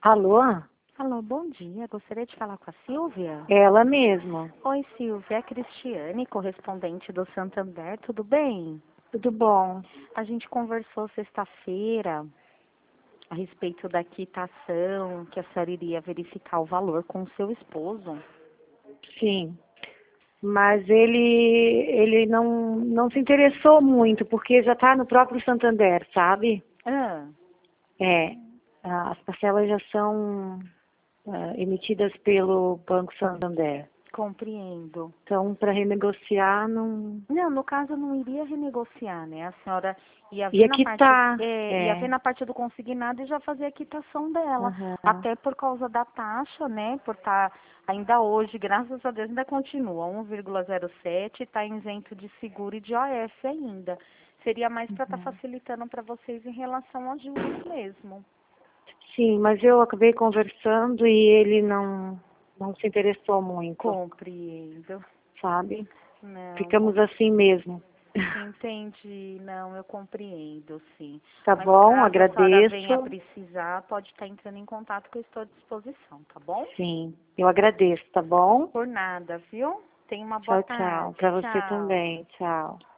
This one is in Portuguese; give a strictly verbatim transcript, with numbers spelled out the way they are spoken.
Alô? Alô, bom dia. Gostaria de falar com a Silvia? Ela mesma. Oi, Silvia. É a Cristiane, correspondente do Santander. Tudo bem? Tudo bom? A gente conversou sexta-feira a respeito da quitação, que a senhora iria verificar o valor com o seu esposo. Sim. Mas ele, ele não, não se interessou muito, porque já está no próprio Santander, sabe? Ah, É. As parcelas já são ah, emitidas pelo Banco Santander. compreendo. Então, para renegociar, não... Não, no caso não iria renegociar, né? A senhora ia ver Ia na parte, quitar. é, ia ver É. na parte do consignado e já fazer a quitação dela. Aham. Até por causa da taxa, né? Por estar ainda hoje, graças a Deus, ainda continua um vírgula zero sete, está isento de seguro e de O F ainda. Seria mais para estar Uhum. facilitando para vocês em relação aos juros mesmo. Sim, mas eu acabei conversando e ele não, não se interessou muito, Compreendo. sabe? Não, Ficamos assim mesmo. entendi, não, eu compreendo, sim. Tá Mas bom, caso a senhora venha a agradeço. precisar, pode estar entrando em contato que eu estou à disposição, tá bom? Sim, eu agradeço, tá bom? Por nada, viu? Tenha uma boa Tchau, tchau. tarde. Para você Tchau. também. Tchau.